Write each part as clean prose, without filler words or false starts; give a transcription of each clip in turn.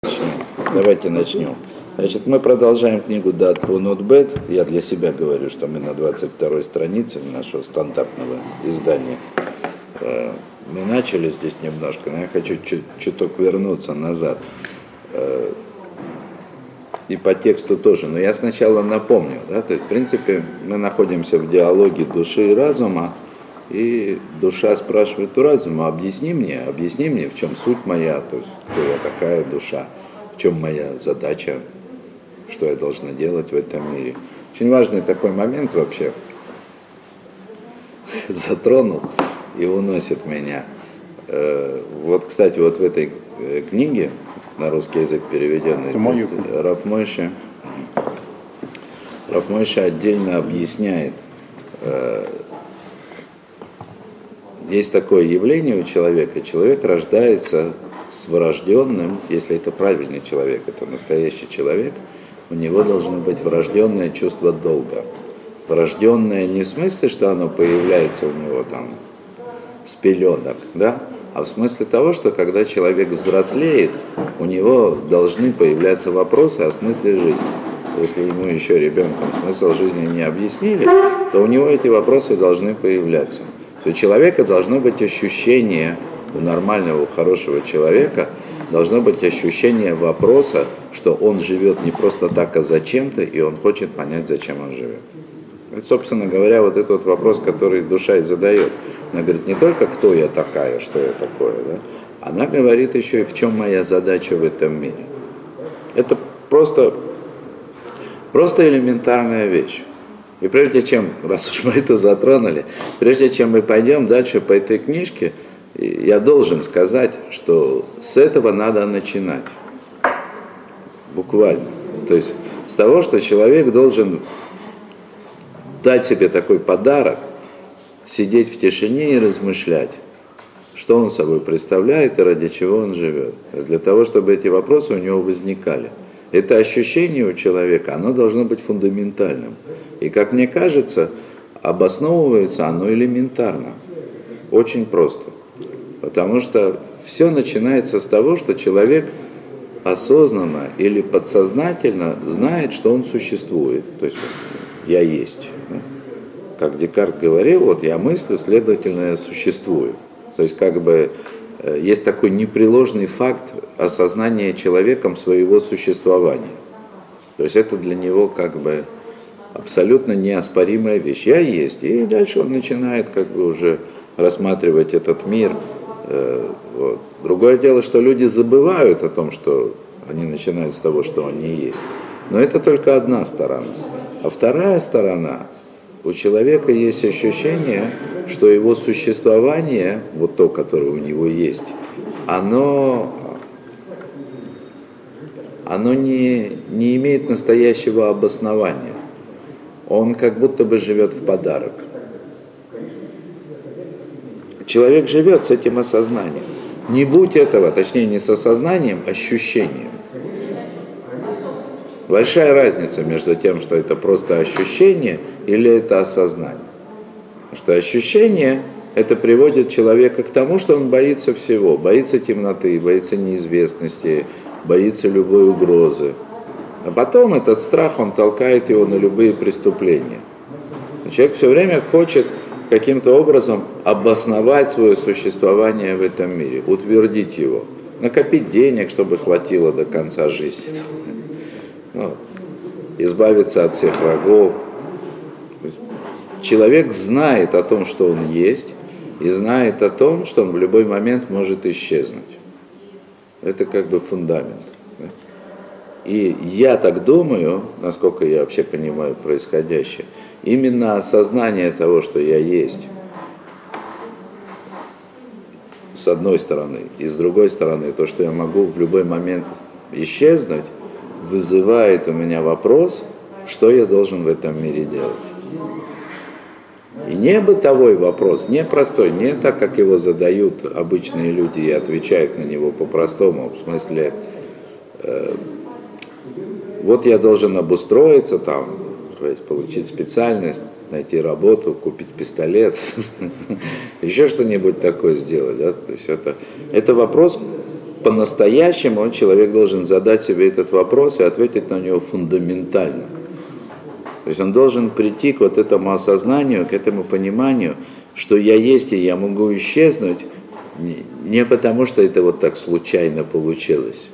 Давайте начнем. Значит, мы продолжаем книгу Dad Po Not Bad. Я для себя говорю, что мы на 22-й странице нашего стандартного издания. Мы начали здесь немножко, но я хочу чуток вернуться назад. И по тексту тоже. Но я сначала напомню, да, то есть, в принципе, мы находимся в диалоге души и разума, и душа спрашивает у разума: объясни мне, в чем суть моя, то есть, кто я такая душа, в чем моя задача, что я должна делать в этом мире. Очень важный такой момент вообще затронул и уносит меня. Вот, кстати, вот в этой книге, на русский язык переведенной, Рав Мойше отдельно объясняет, есть такое явление у человека. Человек рождается с врожденным, если это правильный человек, это настоящий человек, у него должно быть врожденное чувство долга. Врожденное не в смысле, что оно появляется у него там с пеленок, да? А в смысле того, что когда человек взрослеет, у него должны появляться вопросы о смысле жизни. Если ему еще ребенком смысл жизни не объяснили, то у него эти вопросы должны появляться. То есть у человека должно быть ощущение, у нормального, у хорошего человека, должно быть ощущение вопроса, что он живет не просто так, а зачем-то, и он хочет понять, зачем он живет. Это, собственно говоря, вот этот вот вопрос, который душа и задает. Она говорит не только, кто я такая, что я такое, да? Она говорит еще и в чем моя задача в этом мире. Это просто элементарная вещь. И прежде чем, раз уж мы это затронули, прежде чем мы пойдем дальше по этой книжке, я должен сказать, что с этого надо начинать. Буквально. То есть с того, что человек должен дать себе такой подарок, сидеть в тишине и размышлять, что он собой представляет и ради чего он живет. То есть для того, чтобы эти вопросы у него возникали. Это ощущение у человека, оно должно быть фундаментальным. И, как мне кажется, обосновывается оно элементарно. Очень просто. Потому что все начинается с того, что человек осознанно или подсознательно знает, что он существует. То есть я есть. Как Декарт говорил, вот я мыслю, следовательно, я существую. То есть как бы есть такой непреложный факт осознания человеком своего существования. То есть это для него как бы абсолютно неоспоримая вещь. Я есть. И дальше он начинает как бы уже рассматривать этот мир. Вот. Другое дело, что люди забывают о том, что они начинают с того, что они есть. Но это только одна сторона. А вторая сторона, у человека есть ощущение, что его существование, вот то, которое у него есть, оно не имеет настоящего обоснования. Он как будто бы живет в подарок. Человек живет с этим осознанием. Не будь этого, точнее не с осознанием, а ощущением. Большая разница между тем, что это просто ощущение или это осознание. Потому что ощущение, это приводит человека к тому, что он боится всего. Боится темноты, боится неизвестности, боится любой угрозы. А потом этот страх, он толкает его на любые преступления. Человек все время хочет каким-то образом обосновать свое существование в этом мире, утвердить его, накопить денег, чтобы хватило до конца жизни, избавиться от всех врагов. Человек знает о том, что он есть, и знает о том, что он в любой момент может исчезнуть. Это как бы фундамент. И я так думаю, насколько я вообще понимаю происходящее, именно осознание того, что я есть, с одной стороны, и с другой стороны, то, что я могу в любой момент исчезнуть, вызывает у меня вопрос, что я должен в этом мире делать. И не бытовой вопрос, не простой, не так, как его задают обычные люди и отвечают на него по-простому, в смысле, вот я должен обустроиться там, то есть получить специальность, найти работу, купить пистолет, еще что-нибудь такое сделать. Да? То есть это вопрос по-настоящему человек должен задать себе этот вопрос и ответить на него фундаментально. То есть он должен прийти к вот этому осознанию, к этому пониманию, что я есть и я могу исчезнуть не потому, что это вот так случайно получилось.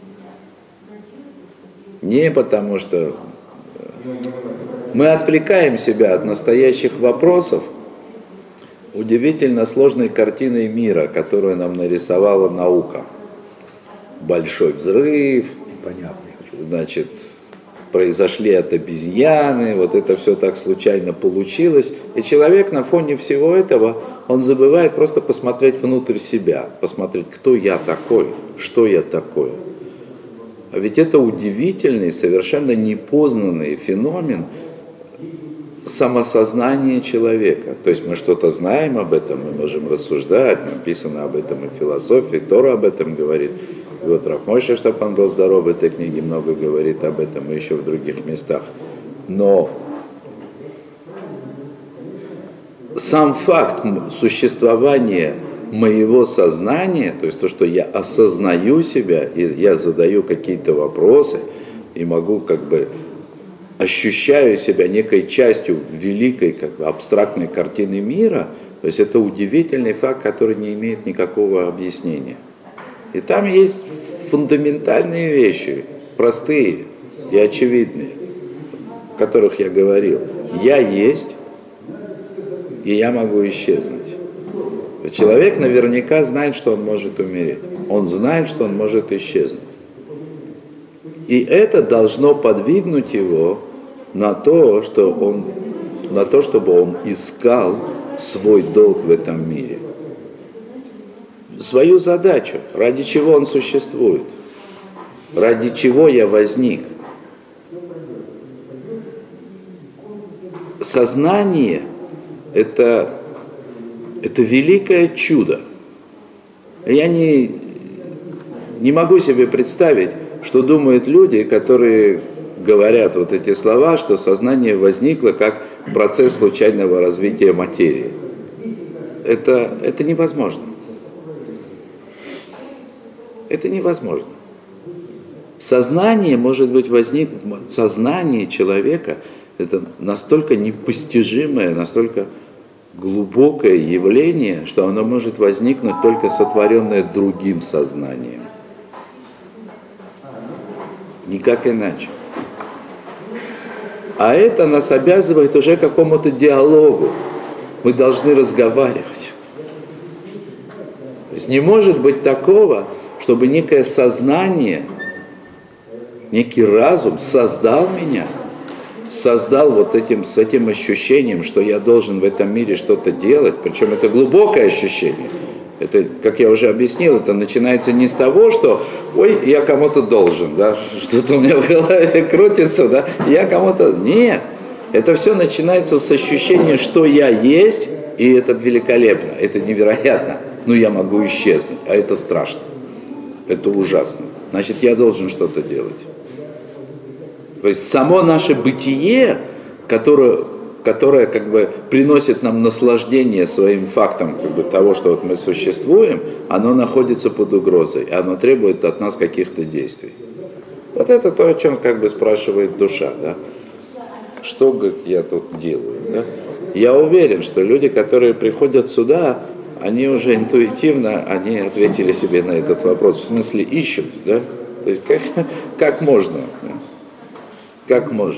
Не потому, что мы отвлекаем себя от настоящих вопросов удивительно сложной картиной мира, которую нам нарисовала наука. Большой взрыв, значит, произошли от обезьяны, вот это все так случайно получилось. И человек на фоне всего этого, он забывает просто посмотреть внутрь себя, посмотреть, кто я такой, что я такое. А ведь это удивительный, совершенно непознанный феномен самосознания человека. То есть мы что-то знаем об этом, мы можем рассуждать, написано об этом и в философии, Тора об этом говорит. И вот Рав Мойше, чтобы он был здоров, в этой книге много говорит об этом и еще в других местах. Но сам факт существования моего сознания, то есть то, что я осознаю себя, и я задаю какие-то вопросы, и могу как бы ощущаю себя некой частью великой как бы абстрактной картины мира, то есть это удивительный факт, который не имеет никакого объяснения. И там есть фундаментальные вещи, простые и очевидные, о которых я говорил. Я есть, и я могу исчезнуть. Человек наверняка знает, что он может умереть. Он знает, что он может исчезнуть. И это должно подвигнуть его на то, чтобы он искал свой долг в этом мире. Свою задачу, ради чего он существует, ради чего я возник. Сознание – это великое чудо. Я не могу себе представить, что думают люди, которые говорят вот эти слова, что сознание возникло как процесс случайного развития материи. Это невозможно. Это невозможно. Сознание может быть возникнуть, сознание человека – это настолько непостижимое, настолько глубокое явление, что оно может возникнуть только сотворенное другим сознанием. Никак иначе. А это нас обязывает уже к какому-то диалогу. Мы должны разговаривать. То есть не может быть такого, чтобы некое сознание, некий разум создал меня, создал вот с этим ощущением, что я должен в этом мире что-то делать, причем это глубокое ощущение. Это, как я уже объяснил, это начинается не с того, что «ой, я кому-то должен», да, что-то у меня в голове крутится, да, я кому-то… Нет, это все начинается с ощущения, что я есть, и это великолепно, это невероятно, но я могу исчезнуть, а это страшно, это ужасно. Значит, я должен что-то делать. То есть само наше бытие, которое как бы приносит нам наслаждение своим фактом как бы, того, что вот мы существуем, оно находится под угрозой, оно требует от нас каких-то действий. Вот это то, о чем как бы спрашивает душа. Да? Что, говорит, я тут делаю? Да? Я уверен, что люди, которые приходят сюда, они уже интуитивно, они ответили себе на этот вопрос, в смысле ищут, да? То есть как можно? Да? Как можно?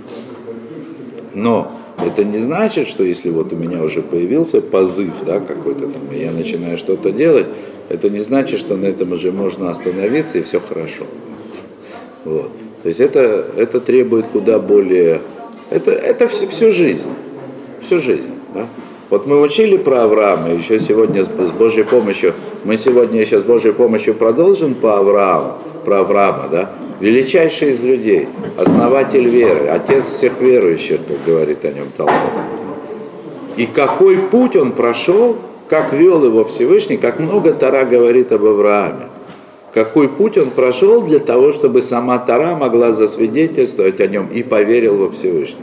Но это не значит, что если вот у меня уже появился позыв, да, какой-то там, и я начинаю что-то делать, это не значит, что на этом уже можно остановиться и все хорошо. Вот. То есть это требует куда более… Это всю жизнь. Всю жизнь. Да? Вот мы учили про Авраама, еще сегодня с Божьей помощью, мы сегодня еще с Божьей помощью продолжим про Авраама, да? Величайший из людей, основатель веры, отец всех верующих, как говорит о нем Талмуд. И какой путь он прошел, как вел его Всевышний, как много Тора говорит об Аврааме. Какой путь он прошел для того, чтобы сама Тора могла засвидетельствовать о нем и поверил во Всевышнего.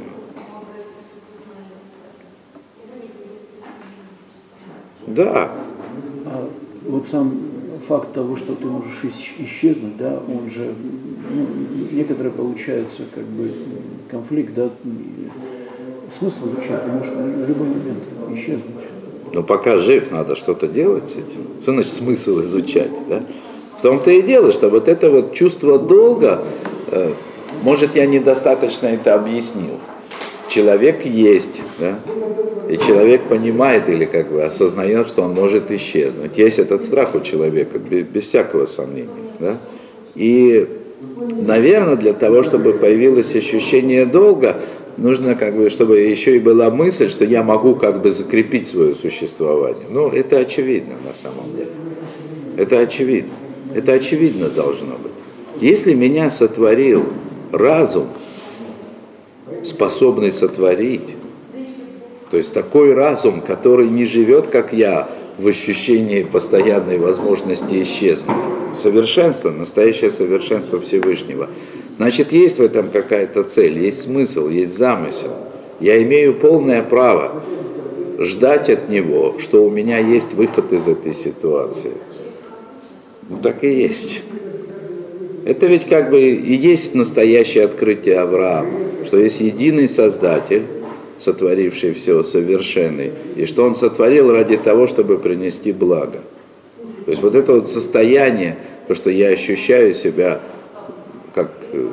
Да. Вот сам факт того, что ты можешь исчезнуть, да, он же, ну, некоторый получается как бы конфликт, да, смысл изучать, ты можешь в любой момент исчезнуть. Но пока жив, надо что-то делать с этим. Что значит смысл изучать, да? В том-то и дело, что вот это вот чувство долга, может, я недостаточно это объяснил. Человек есть, да? И человек понимает или как бы осознает, что он может исчезнуть. Есть этот страх у человека, без всякого сомнения, да? И, наверное, для того, чтобы появилось ощущение долга, нужно, как бы, чтобы еще и была мысль, что я могу как бы закрепить свое существование. Ну, это очевидно на самом деле. Это очевидно. Это очевидно должно быть. Если меня сотворил разум, способный сотворить, то есть такой разум, который не живет, как я, в ощущении постоянной возможности исчезнуть. Совершенство, настоящее совершенство Всевышнего. Значит, есть в этом какая-то цель, есть смысл, есть замысел. Я имею полное право ждать от него, что у меня есть выход из этой ситуации. Ну, так и есть. Это ведь как бы и есть настоящее открытие Авраама, что есть единый Создатель, сотворивший все, совершенный, и что он сотворил ради того, чтобы принести благо. То есть вот это вот состояние, то, что я ощущаю себя как,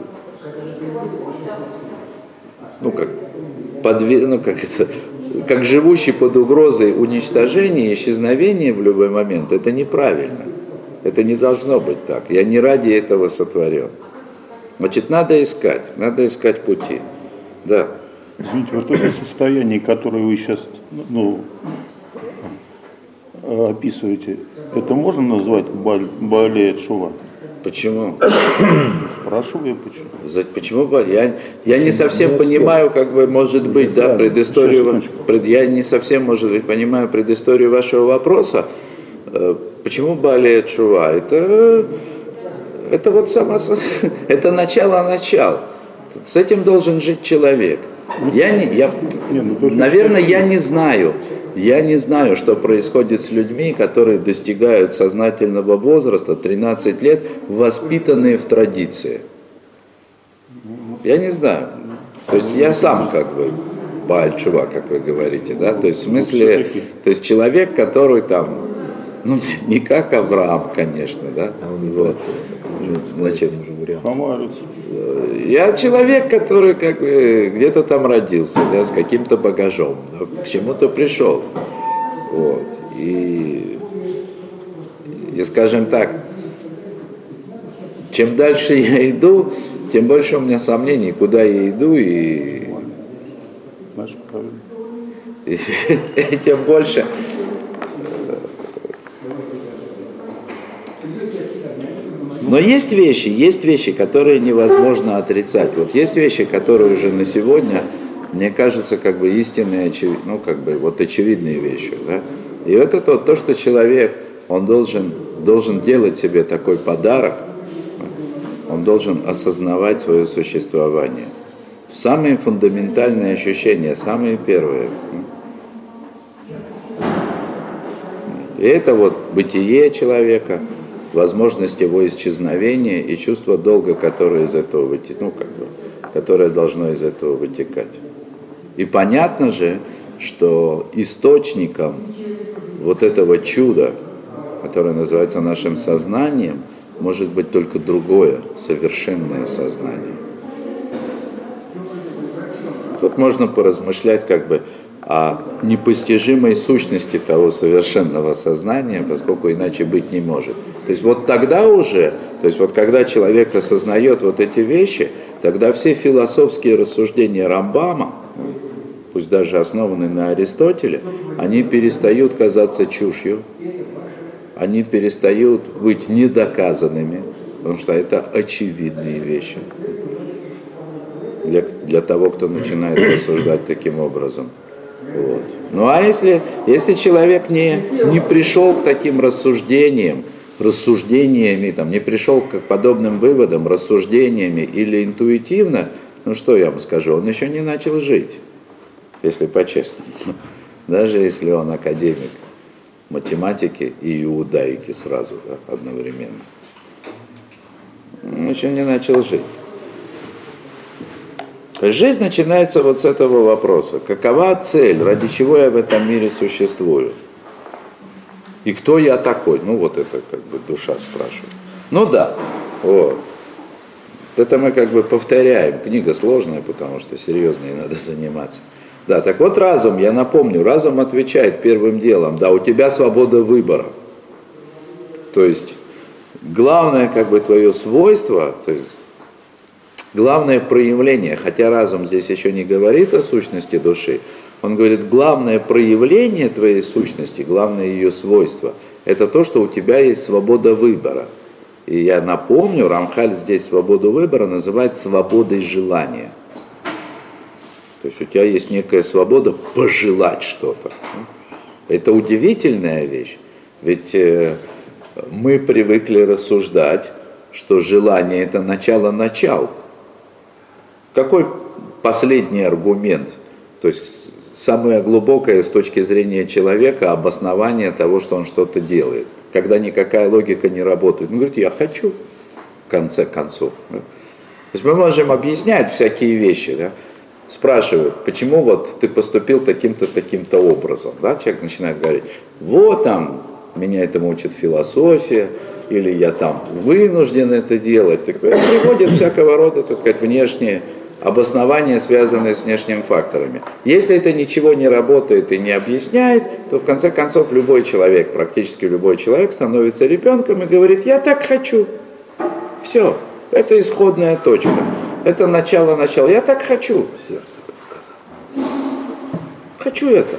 как живущий под угрозой уничтожения, исчезновения в любой момент, это неправильно. Это не должно быть так. Я не ради этого сотворен. Значит, надо искать пути. Да. Извините, вот это состояние, которое вы сейчас описываете, это можно назвать Баалей Тшува? Почему? Спрашиваю, почему. Почему? Я не совсем понимаю, как бы, может быть, да, предысторию. Я не совсем, может быть, понимаю предысторию вашего вопроса. Почему Баалей Тшува? Это вот это начало. С этим должен жить человек. Наверное, я не знаю, что происходит с людьми, которые достигают сознательного возраста, 13 лет, воспитанные в традиции. Я не знаю. То есть я сам как бы Бааль Тшува, как вы говорите, да? То есть в смысле, то есть человек, который там, ну, не как Авраам, конечно, да? Вот. Значит, я человек, который как бы где-то там родился, да, с каким-то багажом, да, к чему-то пришел. Вот. И, скажем так, чем дальше я иду, тем больше у меня сомнений, куда я иду, и тем больше. Но есть вещи, которые невозможно отрицать. Вот есть вещи, которые уже на сегодня, мне кажется, как бы истинные, очевидные вещи. Да? И вот это вот то, что человек, он должен делать себе такой подарок, он должен осознавать свое существование. Самые фундаментальные ощущения, самые первые. И это вот бытие человека, возможность его исчезновения и чувство долга, которое из этого которое должно из этого вытекать. И понятно же, что источником вот этого чуда, которое называется нашим сознанием, может быть только другое, совершенное сознание. Тут можно поразмышлять как бы о непостижимой сущности того совершенного сознания, поскольку иначе быть не может. То есть вот тогда уже, то есть вот когда человек осознает вот эти вещи, тогда все философские рассуждения Рамбама, пусть даже основанные на Аристотеле, они перестают казаться чушью, они перестают быть недоказанными, потому что это очевидные вещи для того, кто начинает рассуждать таким образом. Вот. Ну а если человек не пришел к таким рассуждениями, там, не пришел к подобным выводам, рассуждениями или интуитивно, ну что я вам скажу, он еще не начал жить, если по-честному, даже если он академик. математики и иудаики сразу, да, одновременно. Он еще не начал жить. Жизнь начинается вот с этого вопроса. Какова цель, ради чего я в этом мире существую? И кто я такой? Ну вот это как бы душа спрашивает. Ну да, вот. Это мы как бы повторяем. Книга сложная, потому что серьезно ей надо заниматься. Да, так вот разум, я напомню, разум отвечает первым делом, да, у тебя свобода выбора. То есть главное как бы твое свойство, то есть главное проявление, хотя разум здесь еще не говорит о сущности души, он говорит, главное проявление твоей сущности, главное ее свойство, это то, что у тебя есть свобода выбора. И я напомню, Рамхаль здесь свободу выбора называет свободой желания. То есть у тебя есть некая свобода пожелать что-то. Это удивительная вещь, ведь мы привыкли рассуждать, что желание это начало начал. Какой последний аргумент, то есть самое глубокое с точки зрения человека обоснование того, что он что-то делает, когда никакая логика не работает. Он говорит, я хочу, в конце концов. Да? То есть мы можем объяснять всякие вещи, да? Спрашивают, почему вот ты поступил таким-то, таким-то образом. Да? Человек начинает говорить, вот там, меня этому учит философия, или я там вынужден это делать. Так, приводят всякого рода, так сказать, внешние обоснования, связанные с внешними факторами. Если это ничего не работает и не объясняет, то в конце концов любой человек, практически любой человек становится ребенком и говорит, я так хочу. Все, это исходная точка. Это начало, я так хочу. Сердце подсказало. Хочу это.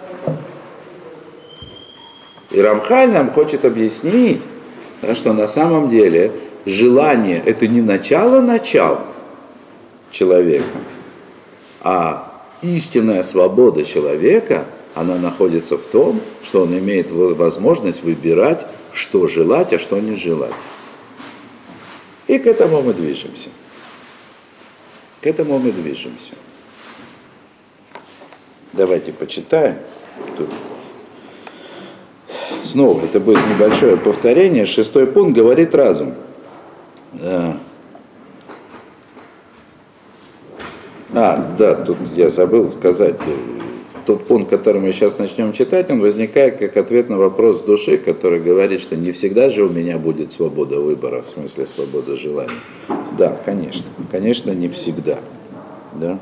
И Рамхаль нам хочет объяснить, да, что на самом деле желание это не начало человека, а истинная свобода человека, она находится в том, что он имеет возможность выбирать, что желать, а что не желать. И к этому мы движемся. К этому мы движемся. Давайте почитаем. Тут. Снова, это будет небольшое повторение. 6-й пункт говорит разум. Да, тут я забыл сказать. Тот пункт, который мы сейчас начнем читать, он возникает как ответ на вопрос души, который говорит, что не всегда же у меня будет свобода выбора, в смысле свобода желания. Да, конечно. Конечно, не всегда. Да?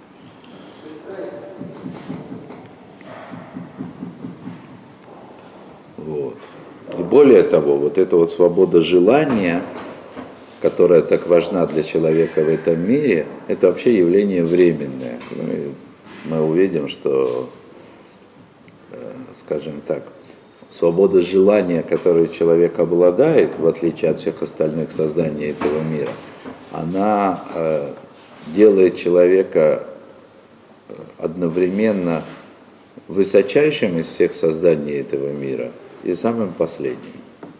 Вот. И более того, вот эта вот свобода желания, которая так важна для человека в этом мире, это вообще явление временное. Мы увидим, что, скажем так, свобода желания, которой человек обладает, в отличие от всех остальных созданий этого мира, она делает человека одновременно высочайшим из всех созданий этого мира и самым последним.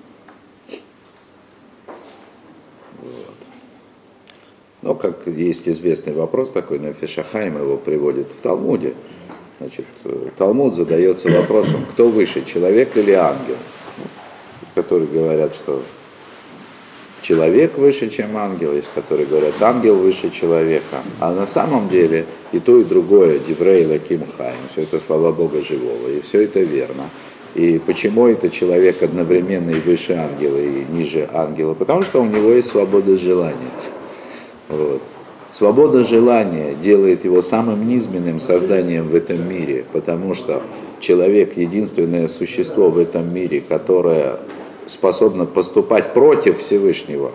Ну, как есть известный вопрос такой, Нефеш ха-Хаим его приводит в Талмуде. Значит, Талмуд задается вопросом, кто выше, человек или ангел? Которые говорят, что человек выше, чем ангел, есть которые говорят, ангел выше человека. А на самом деле и то, и другое, Диврей Элоким Хаим, все это слова Бога живого, и все это верно. И почему это человек одновременно и выше ангела, и ниже ангела? Потому что у него есть свобода желания. Вот. Свобода желания делает его самым низменным созданием в этом мире, потому что человек — единственное существо в этом мире, которое способно поступать против Всевышнего.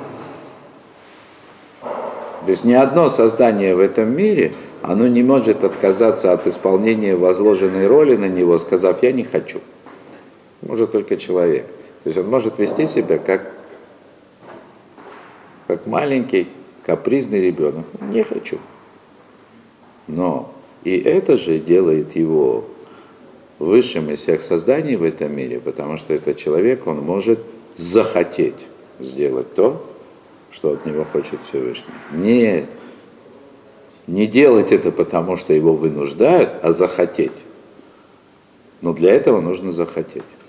То есть ни одно создание в этом мире, оно не может отказаться от исполнения возложенной роли на него, сказав «я не хочу». Может только человек. То есть он может вести себя как маленький, капризный ребенок. Не хочу. Но и это же делает его высшим из всех созданий в этом мире, потому что этот человек, он может захотеть сделать то, что от него хочет Всевышний. Не делать это потому, что его вынуждают, а захотеть. Но для этого нужно захотеть.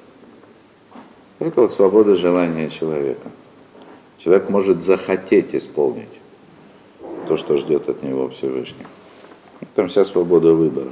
Это вот свобода желания человека. Человек может захотеть исполнить то, что ждет от него Всевышний. Там вся свобода выбора.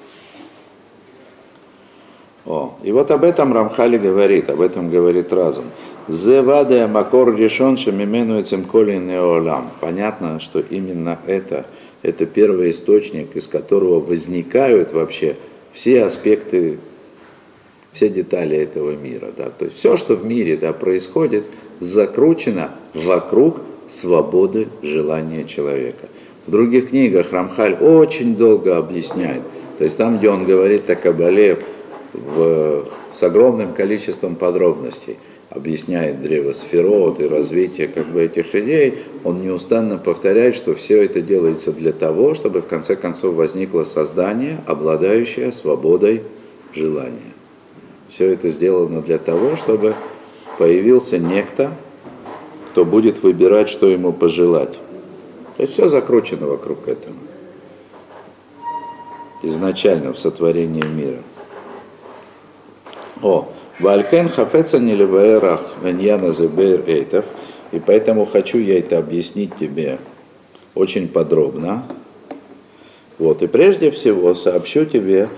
И вот об этом Рамхали говорит, об этом говорит разум. Зевадая макор решен шемимену цемколин неолам. Понятно, что именно это первый источник, из которого возникают вообще все аспекты, все детали этого мира. Да? То есть все, что в мире происходит, закручено вокруг свободы желания человека. В других книгах Рамхаль очень долго объясняет. То есть там, где он говорит о Кабале с огромным количеством подробностей, объясняет древо сферот и развитие этих идей, он неустанно повторяет, что все это делается для того, чтобы в конце концов возникло создание, обладающее свободой желания. Все это сделано для того, чтобы появился некто, кто будет выбирать, что ему пожелать. То есть все закручено вокруг этого. Изначально в сотворении мира. Валькен хафеца не леваэрах веньяна зебейр эйтов. И поэтому хочу я это объяснить тебе очень подробно. И прежде всего сообщу тебе,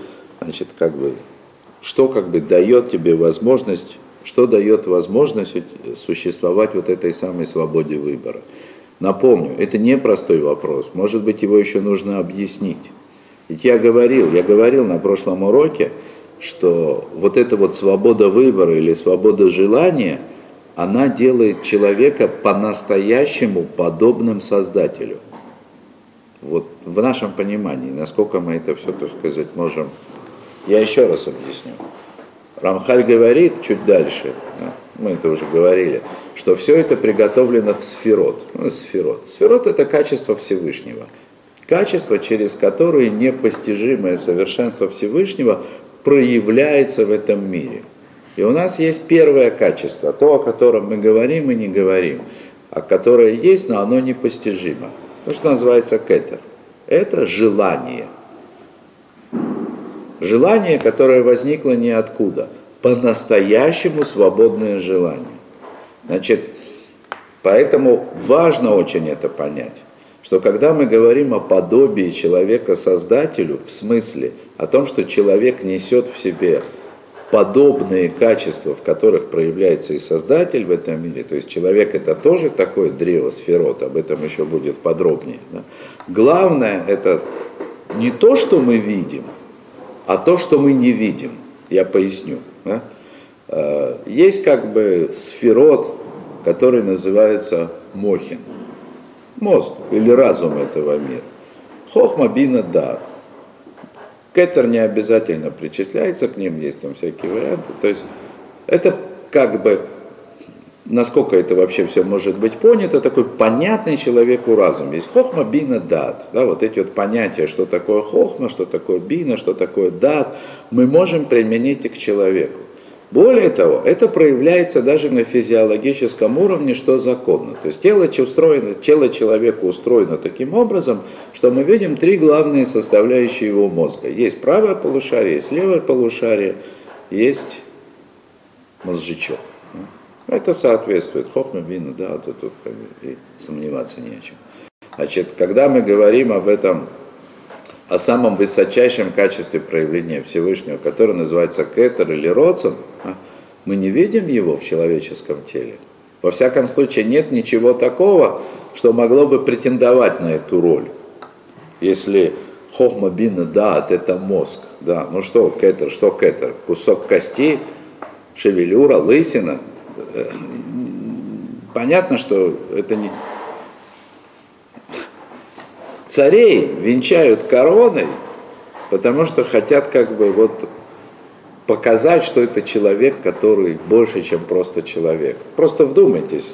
что дает тебе возможность, что дает возможность существовать этой самой свободе выбора. Напомню, это не простой вопрос, может быть, его еще нужно объяснить. Ведь я говорил на прошлом уроке, что эта свобода выбора или свобода желания, она делает человека по-настоящему подобным Создателю. В нашем понимании, насколько мы это все, можем. Я еще раз объясню. Рамхаль говорит чуть дальше, мы это уже говорили, что все это приготовлено в сферот. Сферот – это качество Всевышнего. Качество, через которое непостижимое совершенство Всевышнего проявляется в этом мире. И у нас есть первое качество, то, о котором мы говорим и не говорим, а которое есть, но оно непостижимо. То, что называется кетер. Это желание. Желание, которое возникло ниоткуда. По-настоящему свободное желание. Поэтому важно очень это понять, что когда мы говорим о подобии человека Создателю, в смысле о том, что человек несет в себе подобные качества, в которых проявляется и Создатель в этом мире, то есть человек это тоже такое древо сферот, об этом еще будет подробнее. Да? Главное это не то, что мы видим, а то, что мы не видим. Я поясню. Да? Есть сферот, который называется мохин. Мозг или разум этого мира. Хохма бина дат. Кетер не обязательно причисляется к ним, есть там всякие варианты. То есть это насколько это вообще все может быть понято, такой понятный человеку разум. Есть хохма бина дат. Да, эти понятия, что такое хохма, что такое бина, что такое дат, мы можем применить и к человеку. Более того, это проявляется даже на физиологическом уровне, что законно. То есть тело человека устроено таким образом, что мы видим три главные составляющие его мозга. Есть правое полушарие, есть левое полушарие, есть мозжечок. Это соответствует хохма, бина, да, тут и сомневаться не о чем. Когда мы говорим об этом, о самом высочайшем качестве проявления Всевышнего, которое называется кетер или роцен, мы не видим его в человеческом теле. Во всяком случае, нет ничего такого, что могло бы претендовать на эту роль. Если хохма бина дат это мозг, да, что кетер? Кусок кости, шевелюра, лысина. Понятно, что это не... Царей венчают короной, потому что хотят показать, что это человек, который больше, чем просто человек. Просто вдумайтесь,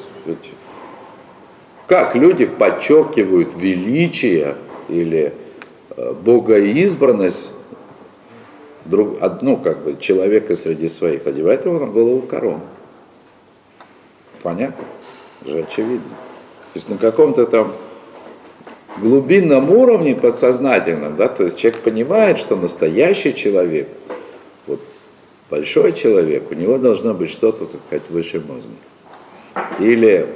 как люди подчеркивают величие или богоизбранность человека среди своих, одевает его на голову корону. Понятно? Же очевидно. То есть на каком-то там глубинном уровне, подсознательном, да, то есть человек понимает, что настоящий человек, Большой человек, у него должно быть что-то, так сказать, выше мозга. Или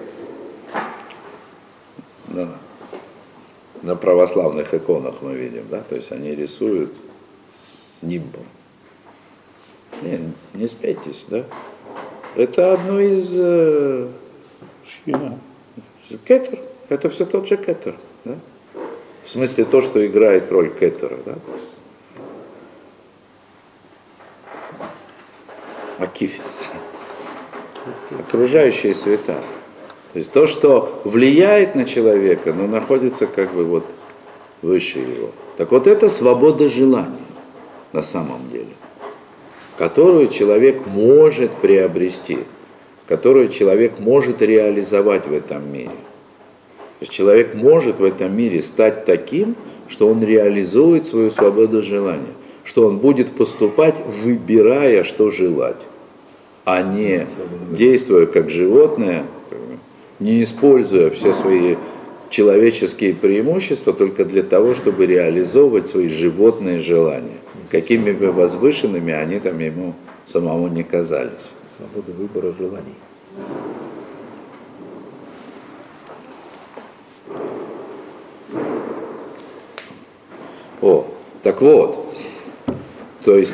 на православных иконах мы видим, да, то есть они рисуют нимбом. Не смейтесь, да? Это одно из... Кетер. Это все тот же кетер, да? В смысле то, что играет роль кетера, да? Акиф. Окружающие света. То есть то, что влияет на человека, но находится как бы вот выше его. Так вот это свобода желания на самом деле, которую человек может приобрести, которую человек может реализовать в этом мире. То есть человек может в этом мире стать таким, что он реализует свою свободу желания, что он будет поступать, выбирая, что желать, а не действуя как животное, не используя все свои человеческие преимущества только для того, чтобы реализовывать свои животные желания, какими бы возвышенными они там ему самому не казались. Свобода выбора желаний. Так вот, то есть,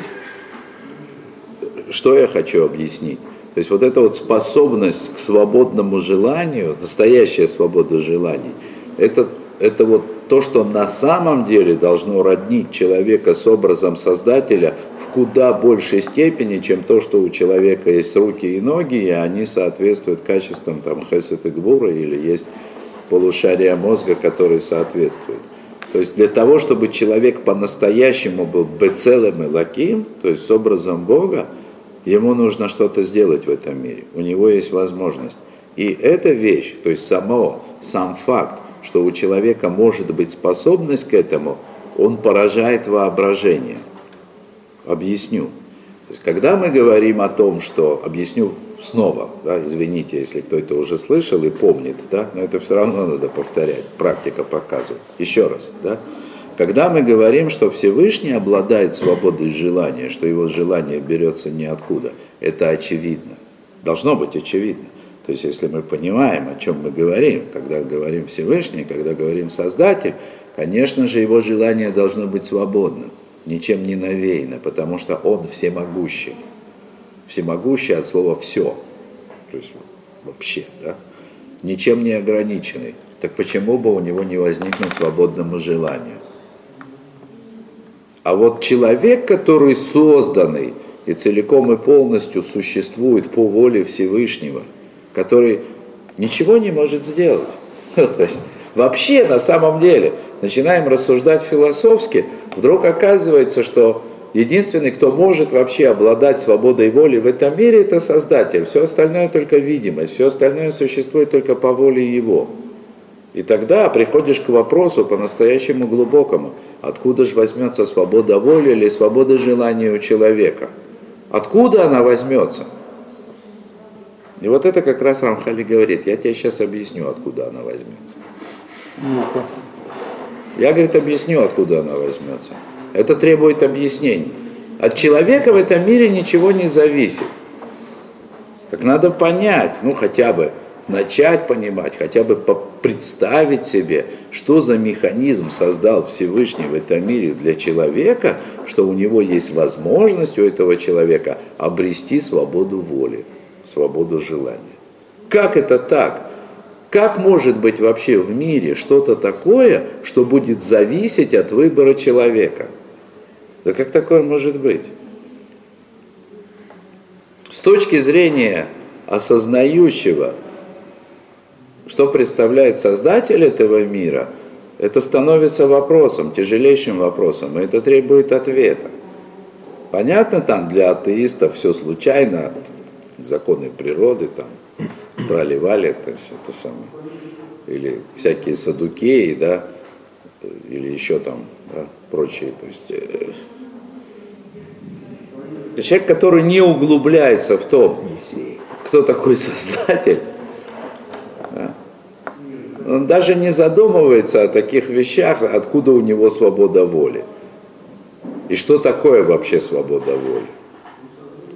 что я хочу объяснить? То есть вот эта вот способность к свободному желанию, настоящая свобода желаний, это вот то, что на самом деле должно роднить человека с образом Создателя в куда большей степени, чем то, что у человека есть руки и ноги, и они соответствуют качествам там хесед и гвура, или есть полушария мозга, которые соответствуют. То есть для того, чтобы человек по-настоящему был бецелем и лаким, то есть с образом Бога, ему нужно что-то сделать в этом мире. У него есть возможность. И эта вещь, то есть сам факт, что у человека может быть способность к этому, он поражает воображение. Объясню. То есть, когда мы говорим о том, что... Объясню снова, да, извините, если кто-то уже слышал и помнит, да, но это все равно надо повторять, практика показывает. Еще раз, да. Когда мы говорим, что Всевышний обладает свободой желания, что его желание берется ниоткуда, это очевидно. Должно быть очевидно. То есть, если мы понимаем, о чем мы говорим, когда говорим Всевышний, когда говорим Создатель, конечно же, его желание должно быть свободным, ничем не навеяно, потому что он всемогущий. Всемогущий от слова «все», то есть вообще, да, ничем не ограниченный. Так почему бы у него не возникнуть свободному желанию? А вот человек, который созданный и целиком и полностью существует по воле Всевышнего, который ничего не может сделать. То есть вообще на самом деле начинаем рассуждать философски, вдруг оказывается, что единственный, кто может вообще обладать свободой воли в этом мире, это Создатель. Все остальное только видимость, все остальное существует только по воле Его. И тогда приходишь к вопросу по-настоящему глубокому. Откуда же возьмется свобода воли или свобода желания у человека? Откуда она возьмется? И вот это как раз Рамхали говорит, я тебе сейчас объясню, откуда она возьмется. Я, говорит, объясню, откуда она возьмется. Это требует объяснений. От человека в этом мире ничего не зависит. Так надо понять, хотя бы начать понимать, хотя бы представить себе, что за механизм создал Всевышний в этом мире для человека, что у него есть возможность у этого человека обрести свободу воли, свободу желания. Как это так? Как может быть вообще в мире что-то такое, что будет зависеть от выбора человека? Да как такое может быть? С точки зрения осознающего, что представляет Создатель этого мира, это становится вопросом, тяжелейшим вопросом, и это требует ответа. Понятно, там для атеистов все случайно, законы природы, там, проливали это все то самое. Или всякие саддукеи, да, или еще там, да, прочие. То есть, человек, который не углубляется в то, кто такой Создатель, да, он даже не задумывается о таких вещах, откуда у него свобода воли. И что такое вообще свобода воли?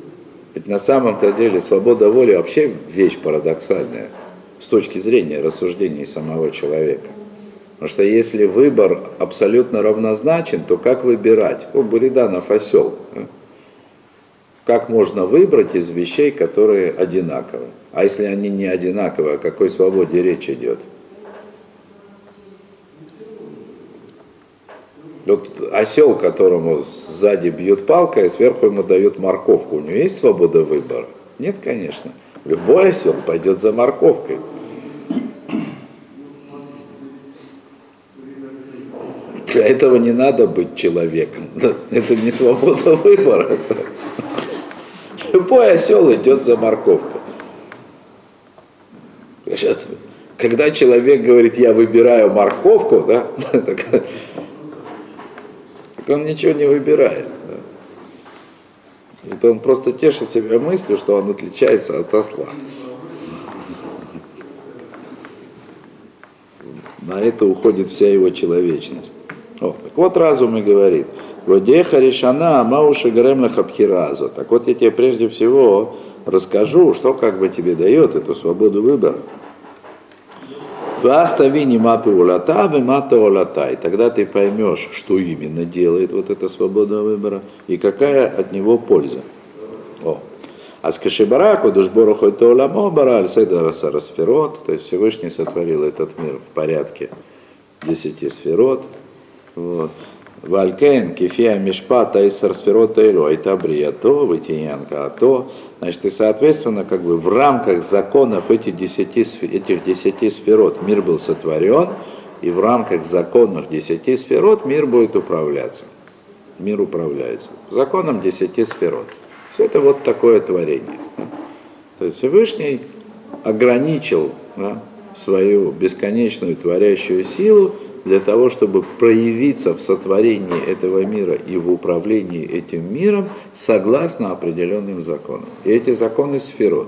Ведь на самом-то деле свобода воли вообще вещь парадоксальная с точки зрения рассуждений самого человека. Потому что если выбор абсолютно равнозначен, то как выбирать? О, Буриданов осел. Как можно выбрать из вещей, которые одинаковы? А если они не одинаковы, о какой свободе речь идет? Вот осел, которому сзади бьют палкой, а сверху ему дают морковку, у него есть свобода выбора? Нет, конечно. Любой осел пойдет за морковкой. Для этого не надо быть человеком. Это не свобода выбора. Любой осел идет за морковкой. Когда человек говорит, я выбираю морковку, да, так он ничего не выбирает. Да. Это он просто тешит себя мыслью, что он отличается от осла. На это уходит вся его человечность. Так вот разум и говорит, «Водеха решана, мауши гаремлах абхиразу». Так вот я тебе прежде всего расскажу, что как бы тебе дает эту свободу выбора. «Ваставини мапы улата, вимата улата». И тогда ты поймешь, что именно делает вот эта свобода выбора и какая от него польза. А с кашибараку душбору хойто уламо бараль сейдараса расферот, то есть Всевышний сотворил этот мир в порядке 10 сферот. Вот. Валькен, кефия мишпата из сферота ило, это брията, вытиянка, а то. Значит, и соответственно, как бы в рамках законов этих 10 сферот мир был сотворен, и в рамках законов 10 сферот мир будет управляться. Мир управляется. Законом 10 сферот. Все это вот такое творение. Да? То есть Всевышний ограничил, да, свою бесконечную творящую силу для того, чтобы проявиться в сотворении этого мира и в управлении этим миром согласно определенным законам. И эти законы сферот.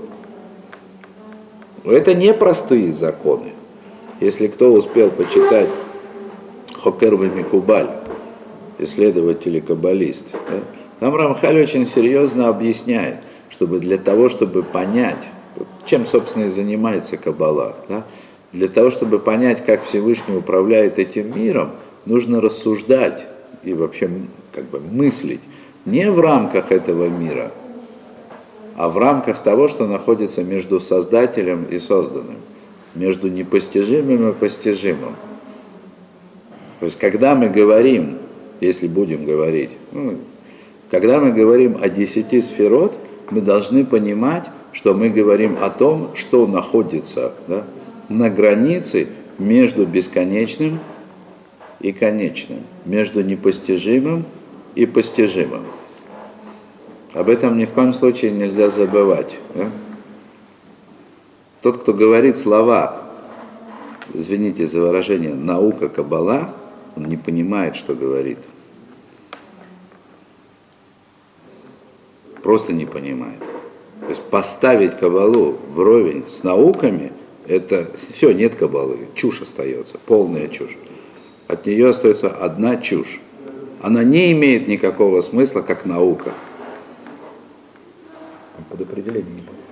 Это не простые законы. Если кто успел почитать Хокер ве-Микубаль, исследователь и каббалист, да, там Рамхаль очень серьезно объясняет, чтобы для того, чтобы понять, чем, собственно, и занимается Каббала, да, для того, чтобы понять, как Всевышний управляет этим миром, нужно рассуждать и вообще как бы мыслить не в рамках этого мира, а в рамках того, что находится между Создателем и созданным, между непостижимым и постижимым. То есть, когда мы говорим, если будем говорить, когда мы говорим о 10 сферот, мы должны понимать, что мы говорим о том, что находится, да, на границе между бесконечным и конечным, между непостижимым и постижимым. Об этом ни в коем случае нельзя забывать. Да? Тот, кто говорит слова, извините за выражение, наука Каббала, он не понимает, что говорит. Просто не понимает. То есть поставить Каббалу вровень с науками, это все, нет Каббалы, чушь остается, полная чушь. От нее остается одна чушь. Она не имеет никакого смысла, как наука. Под определение не под.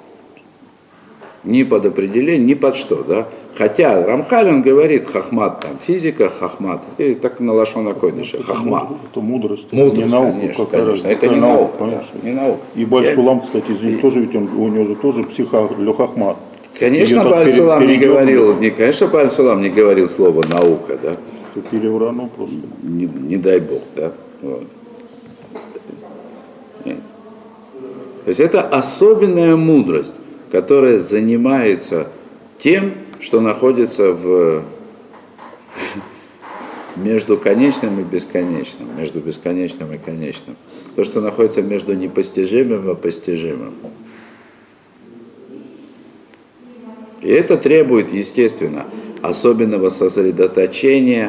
Ни под определение, ни под что, да. Хотя Рамхаль, он говорит, хахмат, там, физика, хахмат, и так на лашон койдыше, хахма. Это мудрость, Мудрость, не наука, конечно, какая конечно. Это не наука, да, не наука. И Баль-Сулам, кстати, извините, тоже ведь у него же тоже психо-хахмат. Конечно, Баль-Сулам не говорил, конечно, Баль-Сулам не говорил слово наука, да. Переврано просто. Не дай бог, да. Вот. Нет. То есть это особенная мудрость, которая занимается тем, что находится между конечным и бесконечным, между бесконечным и конечным. То, что находится между непостижимым и постижимым. И это требует, естественно, особенного сосредоточения,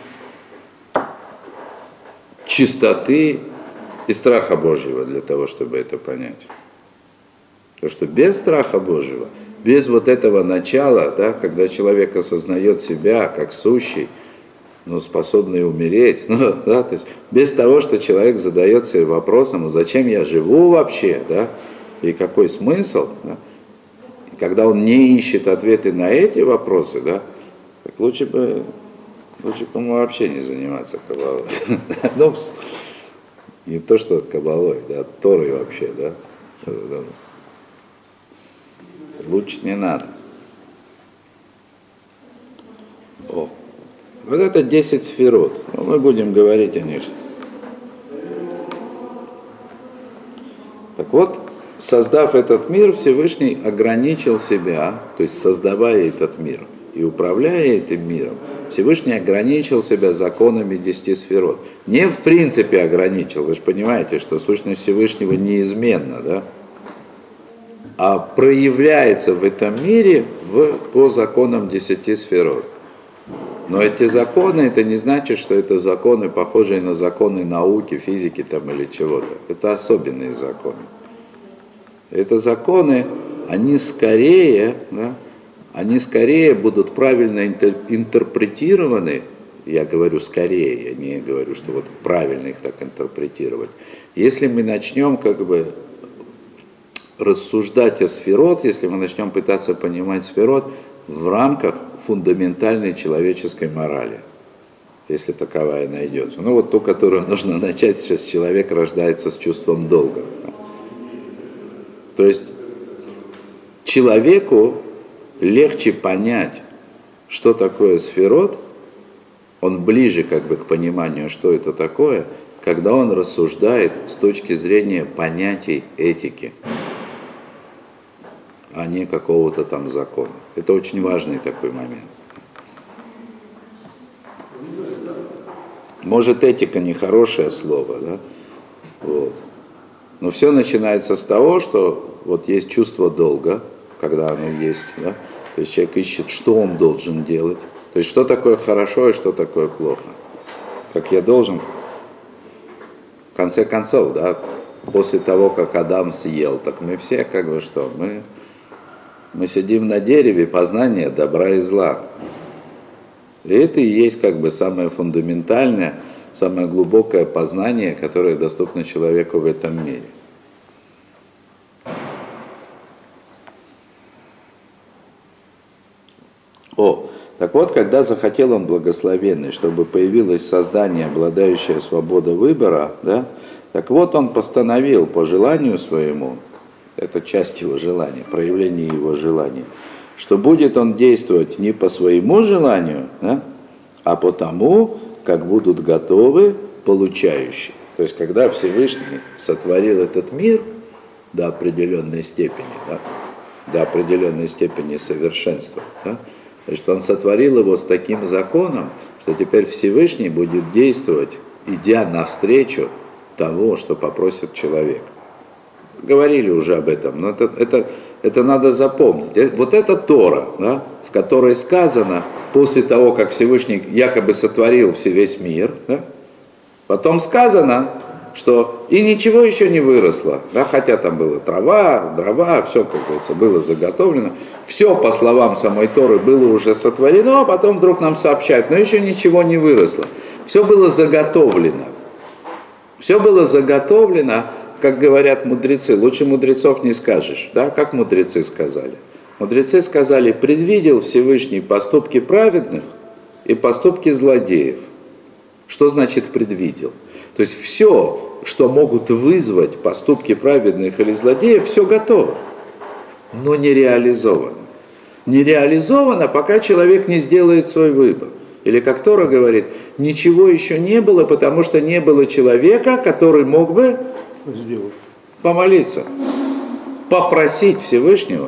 чистоты и страха Божьего для того, чтобы это понять. Потому что без страха Божьего, без вот этого начала, да, когда человек осознает себя как сущий, но способный умереть, да, то есть без того, что человек задает себе вопросом, зачем я живу вообще, да, и какой смысл, да? И когда он не ищет ответы на эти вопросы, да, так лучше бы ему вообще не заниматься каббалой. Ну, не то, что каббалой, да, Торой вообще, да. Лучше не надо. О, вот это 10 сферот. Ну, мы будем говорить о них. Так вот, создав этот мир, Всевышний ограничил себя, то есть создавая этот мир и управляя этим миром, Всевышний ограничил себя законами 10 сферот. Не в принципе ограничил, вы же понимаете, что сущность Всевышнего неизменна, да? А проявляется в этом мире по законам 10 сферот. Но эти законы, это не значит, что это законы, похожие на законы науки, физики там, или чего-то. Это особенные законы. Это законы, они скорее будут правильно интерпретированы, я говорю скорее, я не говорю, что вот правильно их так интерпретировать, если мы начнем как бы рассуждать о сферот, если мы начнем пытаться понимать сферот в рамках фундаментальной человеческой морали, если таковая найдется. Ну вот ту, которую нужно начать сейчас, человек рождается с чувством долга. То есть человеку легче понять, что такое сферот, он ближе как бы к пониманию, что это такое, когда он рассуждает с точки зрения понятий этики, а не какого-то там закона. Это очень важный такой момент. Может, этика не хорошее слово, да? Вот. Но все начинается с того, что вот есть чувство долга, когда оно есть, да? То есть человек ищет, что он должен делать. То есть что такое хорошо и что такое плохо. Как я должен, в конце концов, да, после того, как Адам съел, так мы все как бы что, мы сидим на дереве познания добра и зла. И это и есть как бы самое фундаментальное, самое глубокое познание, которое доступно человеку в этом мире. Так вот, когда захотел он благословенный, чтобы появилось создание, обладающее свободой выбора, да, так вот он постановил по желанию своему, это часть его желания, проявление его желания, что будет он действовать не по своему желанию, да, а по тому, как будут готовы получающие. То есть, когда Всевышний сотворил этот мир до определенной степени, да, до определенной степени совершенства, да, значит, он сотворил его с таким законом, что теперь Всевышний будет действовать, идя навстречу того, что попросит человек. Говорили уже об этом, но это надо запомнить. Вот это Тора, да, в которой сказано, после того, как Всевышний якобы сотворил весь мир, да, потом сказано, что и ничего еще не выросло, да, хотя там была трава, дрова, все, как говорится, было заготовлено, все, по словам самой Торы, было уже сотворено, а потом вдруг нам сообщают, но еще ничего не выросло. Все было заготовлено. Все было заготовлено, как говорят мудрецы, лучше мудрецов не скажешь, да, как мудрецы сказали. Мудрецы сказали, предвидел Всевышний поступки праведных и поступки злодеев. Что значит предвидел? То есть все, что могут вызвать поступки праведных или злодеев, все готово, но не реализовано. Не реализовано, пока человек не сделает свой выбор. Или как Тора говорит, ничего еще не было, потому что не было человека, который мог бы помолиться, попросить Всевышнего.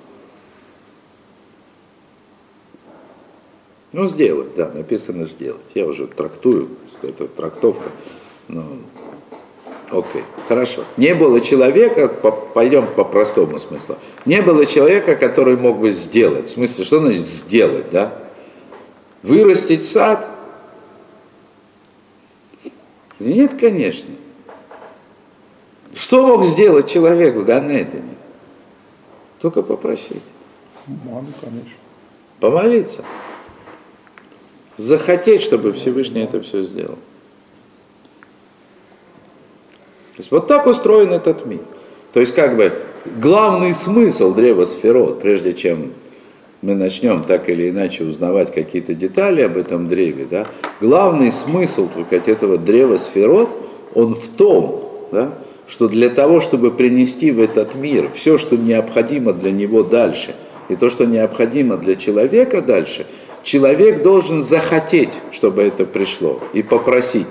Ну, сделать, да, написано сделать. Я уже трактую, это трактовка. Ну, окей, хорошо. Не было человека, пойдем по простому смыслу, не было человека, который мог бы сделать. В смысле, что значит сделать, да? Вырастить сад? Нет, конечно. Что мог сделать человек в Ганедене? Только попросить. Маму, конечно. Помолиться. Захотеть, чтобы Всевышний это все сделал. То есть вот так устроен этот мир. То есть как бы главный смысл древа сферот, прежде чем мы начнем так или иначе узнавать какие-то детали об этом древе, да, главный смысл только этого древа сферот, он в том, да, что для того, чтобы принести в этот мир все, что необходимо для него дальше, и то, что необходимо для человека дальше, человек должен захотеть, чтобы это пришло, и попросить.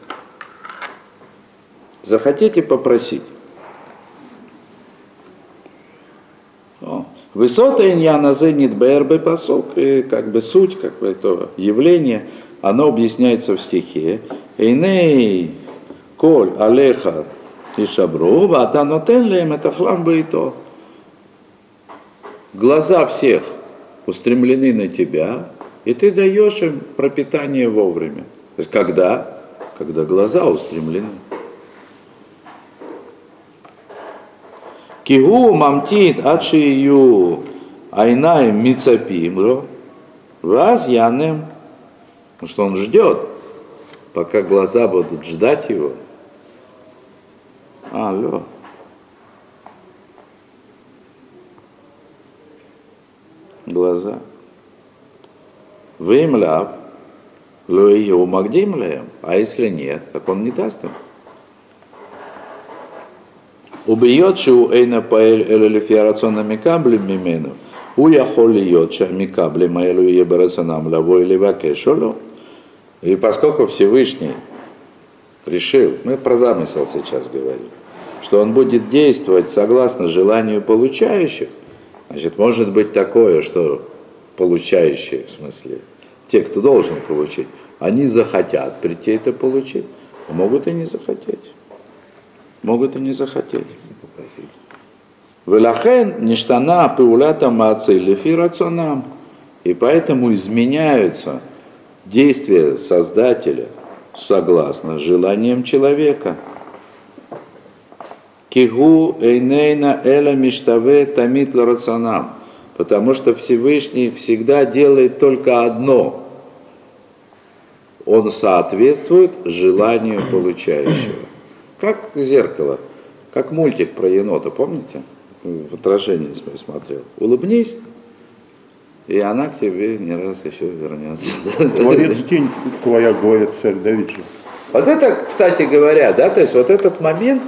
Захотеть и попросить. Высота иньяна зенит бэрбэ пасок, и как бы суть, как бы это явление, оно объясняется в стихе. Эйней коль алеха и шабру, вата нотен лем это хлам бы и то. Глаза всех устремлены на тебя, и ты даешь им пропитание вовремя. То есть когда? Когда глаза устремлены. Кигу мамтит ачию айнаем мицапим, вас янем, потому что он ждет, пока глаза будут ждать его. Алло. Глаза. Вымляв, луию магдимлеем, а если нет, так он не даст им. Убьет шиу эйна паэль элелифиарационно микаблем мимену, уяхоли йотча микаблем элю ебарасанам лавой леваке шоло. И поскольку Всевышний решил, мы про замысел сейчас говорим, что он будет действовать согласно желанию получающих, значит, может быть такое, что получающие, в смысле, те, кто должен получить, они захотят прийти это получить, а могут и не захотеть. Могут и не захотеть. Велахен ништана пеулята мацы лефи рационам. И поэтому изменяются действия Создателя согласно желаниям человека. Кигу эйнейна эла миштаве тамит рационам. Потому что Всевышний всегда делает только одно. Он соответствует желанию получающего. Как зеркало, как мультик про енота, помните? В отражении смотрел. Улыбнись, и она к тебе не раз еще вернется. Творец тень твоя, говорит царь Давид. Вот это, кстати говоря, да, то есть вот этот момент,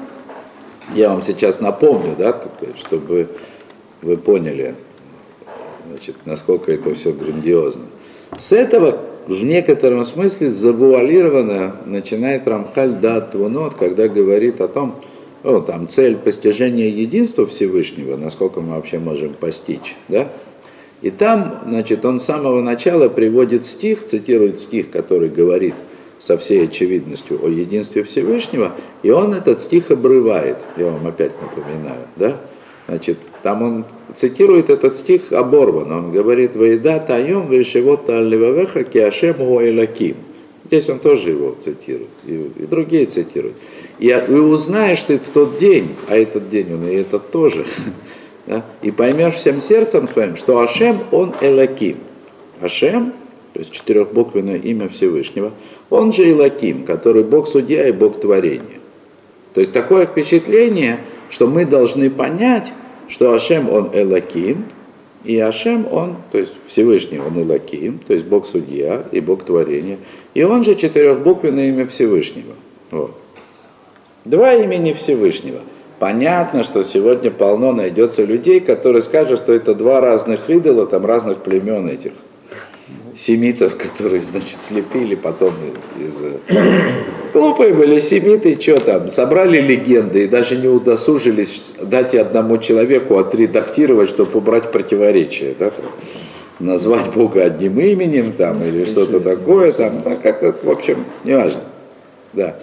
я вам сейчас напомню, да, чтобы вы поняли, значит, насколько это все грандиозно. С этого в некотором смысле завуалированно начинает Рамхаль дат Твунот, когда говорит о том, ну, там цель постижения единства Всевышнего, насколько мы вообще можем постичь, да? И там, значит, он с самого начала приводит стих, цитирует стих, который говорит со всей очевидностью о единстве Всевышнего, и он этот стих обрывает, я вам опять напоминаю, да? Значит, там он цитирует этот стих оборван, он говорит: «Ваида таем вешевота аль-левавеха киашем гуэлаким». Здесь он тоже его цитирует, и другие цитируют. И узнаешь ты в тот день, а этот день он и этот тоже, да, и поймешь всем сердцем своим, что Ашем, он Элаким. Ашем, то есть четырехбуквенное имя Всевышнего, он же Элаким, который Бог-судья и Бог-творение. То есть такое впечатление, что мы должны понять, что Ашем, он Элаким, и Ашем, он, то есть Всевышний, он Элаким, то есть Бог-судья и Бог-творение, и он же четырехбуквенное имя Всевышнего. Вот. Два имени Всевышнего. Понятно, что сегодня полно найдется людей, которые скажут, что это два разных идола, там разных племен этих семитов, которые, значит, слепили потом из... Глупые были семиты, что там, собрали легенды и даже не удосужились дать одному человеку отредактировать, чтобы убрать противоречия, да, там, назвать Бога одним именем там, или что-то такое, там, да, как-то, в общем, неважно, да.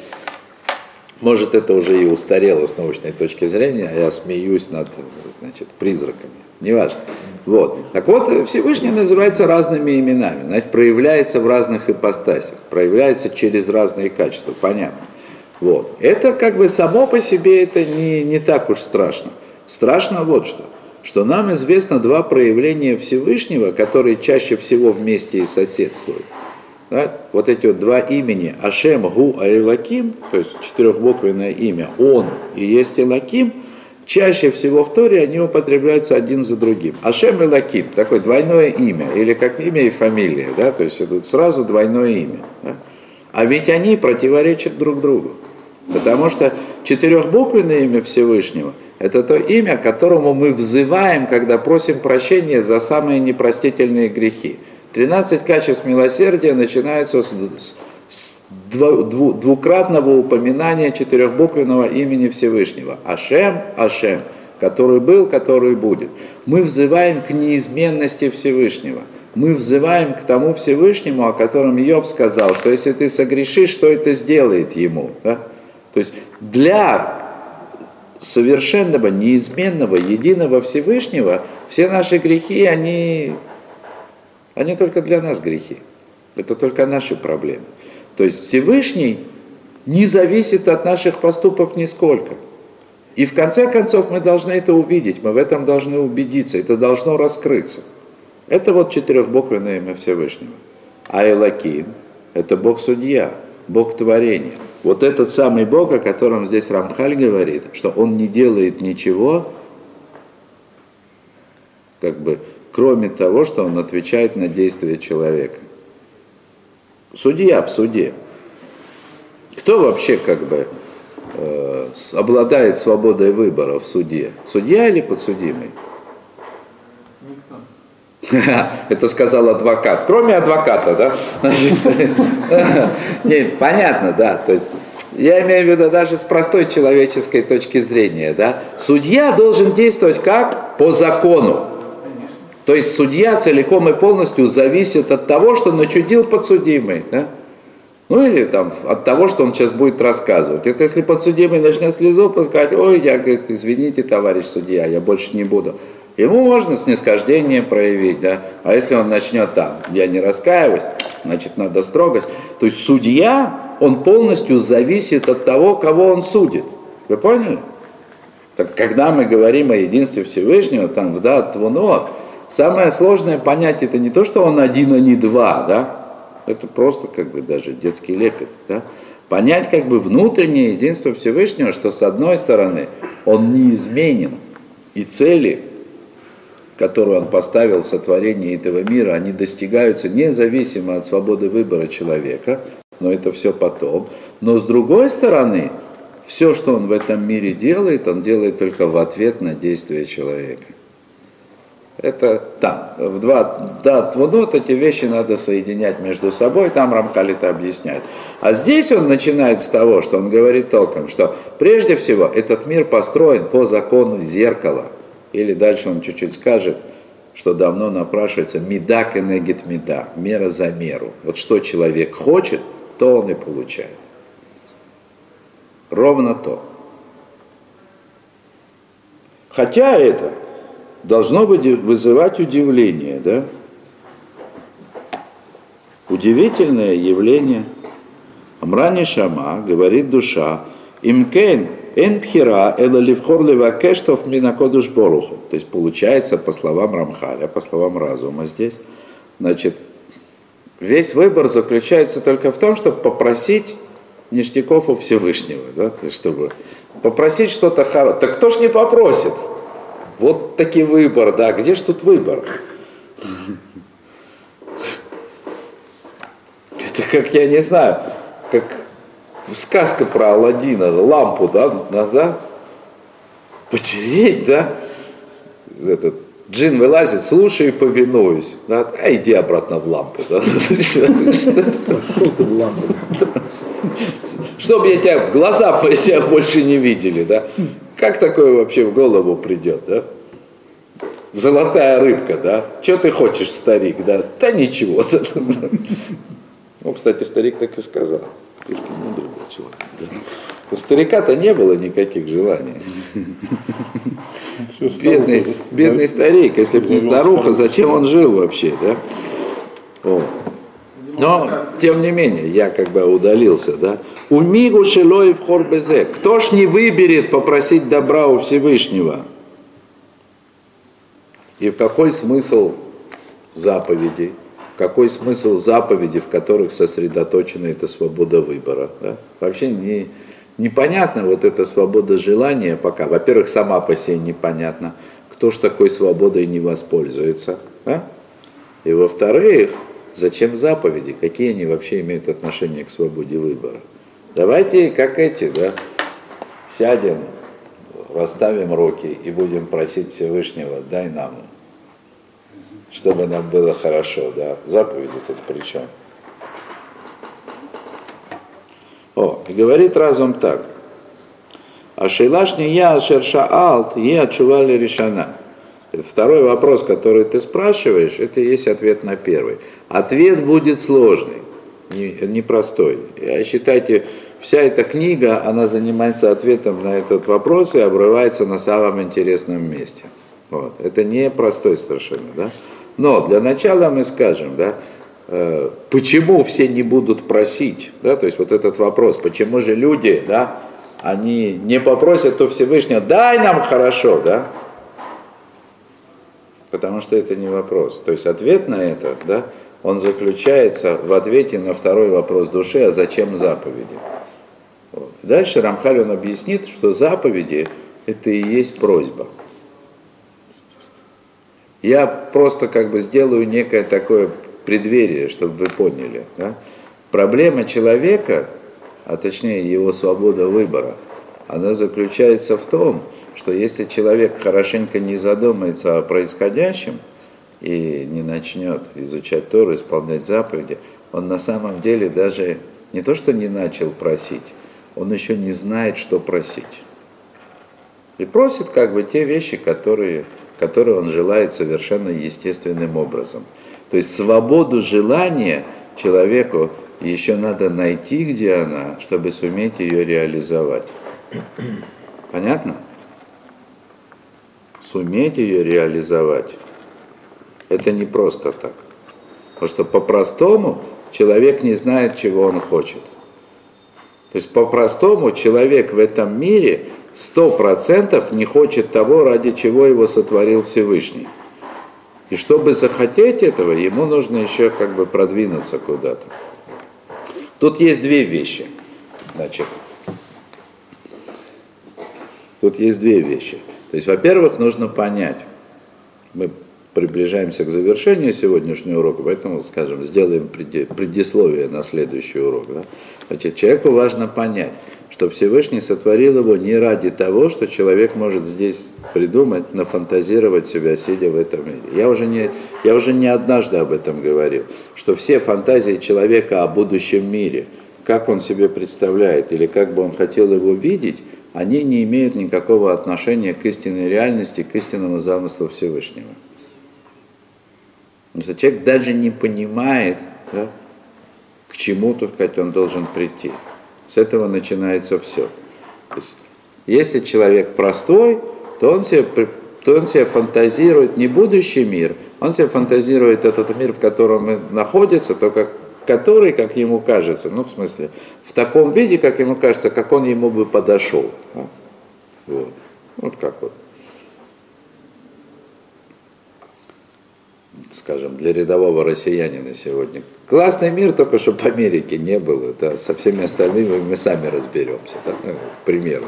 Может, это уже и устарело с научной точки зрения, а я смеюсь над, значит, призраками, неважно. Вот. Так вот, Всевышний называется разными именами, значит, проявляется в разных ипостасях, проявляется через разные качества, понятно. Вот. Это как бы само по себе это не так уж страшно. Страшно вот что нам известно два проявления Всевышнего, которые чаще всего вместе и соседствуют. Да? Вот эти вот два имени, Ашем, Гу, Элаким, то есть четырехбуквенное имя, Он и есть Элаким, чаще всего в Торе они употребляются один за другим. Ашем Элоким, такое двойное имя, или как имя и фамилия, да, то есть идут сразу двойное имя. Да? А ведь они противоречат друг другу. Потому что четырехбуквенное имя Всевышнего – это то имя, к которому мы взываем, когда просим прощения за самые непростительные грехи. 13 качеств милосердия начинаются с двукратного упоминания четырехбуквенного имени Всевышнего. Ашем, Ашем, который был, который будет. Мы взываем к неизменности Всевышнего. Мы взываем к тому Всевышнему, о котором Иов сказал, что если ты согрешишь, что это сделает ему. Да? То есть для совершенного, неизменного, единого Всевышнего все наши грехи, они только для нас грехи. Это только наши проблемы. То есть Всевышний не зависит от наших поступков нисколько. И в конце концов мы должны это увидеть, мы в этом должны убедиться, это должно раскрыться. Это вот четырехбуквенное имя Всевышнего. А Элоким – это Бог-судья, Бог творения. Вот этот самый Бог, о котором здесь Рамхаль говорит, что Он не делает ничего, кроме того, что Он отвечает на действия человека. Судья в суде. Кто вообще обладает свободой выбора в суде? Судья или подсудимый? Это сказал адвокат. Кроме адвоката, да? Нет, понятно, да. То есть я имею в виду даже с простой человеческой точки зрения, да. Судья должен действовать как? По закону. То есть судья целиком и полностью зависит от того, что начудил подсудимый, да? Ну или там от того, что он сейчас будет рассказывать. Это если подсудимый начнет слезу пускать, ой, говорит, извините, товарищ судья, я больше не буду. Ему можно снисхождение проявить, да? А если он начнет там, я не раскаиваюсь, значит надо строгость. То есть судья, он полностью зависит от того, кого он судит. Вы поняли? Так, когда мы говорим о единстве Всевышнего, там в Дат Твунот, самое сложное понять это не то, что он один, а не два, да? Это просто даже детский лепет, да? Понять внутреннее единство Всевышнего, что с одной стороны он неизменен, и цели, которую он поставил в сотворении этого мира, они достигаются независимо от свободы выбора человека, но это все потом. Но с другой стороны, все, что он в этом мире делает, он делает только в ответ на действия человека. Это там, в Дат Твунот эти вещи надо соединять между собой, там Рамхаль это объясняет. А здесь он начинает с того, что он говорит толком, что прежде всего этот мир построен по закону зеркала. Или дальше он чуть-чуть скажет, что давно напрашивается мида кенегет мида, мера за меру. Вот что человек хочет, то он и получает. Ровно то. Хотя это должно вызывать удивление, да? Удивительное явление. Амрани Шама, говорит душа, имкен эн пхира эла ливхор левакештов минакодуш боруху. То есть получается, по словам Рамхаля, по словам разума здесь, значит, весь выбор заключается только в том, чтобы попросить ништяков у Всевышнего, да? Чтобы попросить что-то хорошее. Так кто ж не попросит? Вот таки выбор, да, где ж тут выбор? Это как, я не знаю, как сказка про Аладдина, лампу, да, потереть, да, этот джин вылазит, слушай и повинуюсь, да, а иди обратно в лампу, да. Чтобы глаза тебя больше не видели, да. Как такое вообще в голову придет, да? Золотая рыбка, да? Что ты хочешь, старик, да? Да ничего. Ну, кстати, старик так и сказал. Слишком мудрый был человек. Да? У старика-то не было никаких желаний. Бедный старик, если бы не старуха, зачем он жил вообще, да? О. Но, тем не менее, я удалился, да? Умигу шелой в хорбезе. Кто ж не выберет попросить добра у Всевышнего? И в какой смысл заповедей? Какой смысл заповедей, в которых сосредоточена эта свобода выбора? Да? Вообще Непонятна вот эта свобода желания пока. Во-первых, сама по себе непонятна, кто ж такой свободой не воспользуется. Да? И во-вторых, зачем заповеди? Какие они вообще имеют отношение к свободе выбора? Давайте, как эти, да, сядем, расставим руки и будем просить Всевышнего, дай нам, чтобы нам было хорошо, да. Заповеди тут при чем? И говорит разум так. Ашейлашни я шершаалт, я чували решана. Второй вопрос, который ты спрашиваешь, это и есть ответ на первый. Ответ будет сложный, непростой. Считайте, вся эта книга, она занимается ответом на этот вопрос и обрывается на самом интересном месте. Вот. Это не простой совершенно, да? Но для начала мы скажем, да, почему все не будут просить, да, то есть вот этот вопрос, почему же люди, да, они не попросят у Всевышнего, дай нам хорошо, да? Потому что это не вопрос. То есть ответ на это, да, он заключается в ответе на второй вопрос души, а зачем заповеди? Вот. Дальше Рамхаль он объяснит, что заповеди это и есть просьба. Я просто как бы сделаю некое такое преддверие, чтобы вы поняли. Да? Проблема человека, а точнее его свобода выбора, она заключается в том, что если человек хорошенько не задумается о происходящем и не начнет изучать Тору, исполнять заповеди, он на самом деле даже не то что не начал просить, он еще не знает, что просить. И просит как бы те вещи, которые он желает совершенно естественным образом. То есть свободу желания человеку еще надо найти, где она, чтобы суметь ее реализовать. Понятно? Суметь ее реализовать, это не просто так. Потому что по-простому человек не знает, чего он хочет. То есть по-простому человек в этом мире 100% не хочет того, ради чего его сотворил Всевышний. И чтобы захотеть этого, ему нужно еще как бы продвинуться куда-то. Тут есть две вещи. Значит, тут есть две вещи. То есть, во-первых, нужно понять, мы приближаемся к завершению сегодняшнего урока, поэтому, скажем, сделаем предисловие на следующий урок. Да? Значит, человеку важно понять, что Всевышний сотворил его не ради того, что человек может здесь придумать, нафантазировать себя, сидя в этом мире. Я уже не однажды об этом говорил, что все фантазии человека о будущем мире, как он себе представляет или как бы он хотел его видеть, они не имеют никакого отношения к истинной реальности, к истинному замыслу Всевышнего. Потому что человек даже не понимает, да, к чему, так сказать, он должен прийти. С этого начинается все. То есть, если человек простой, то он себе фантазирует не будущий мир, он себе фантазирует этот мир, в котором он находится, который, как ему кажется, ну в смысле, в таком виде, как ему кажется, как он ему бы подошел. Вот, вот как вот. Скажем, для рядового россиянина сегодня. Классный мир, только чтобы Америки не было. Да, со всеми остальными мы сами разберемся. Да, ну, к примеру.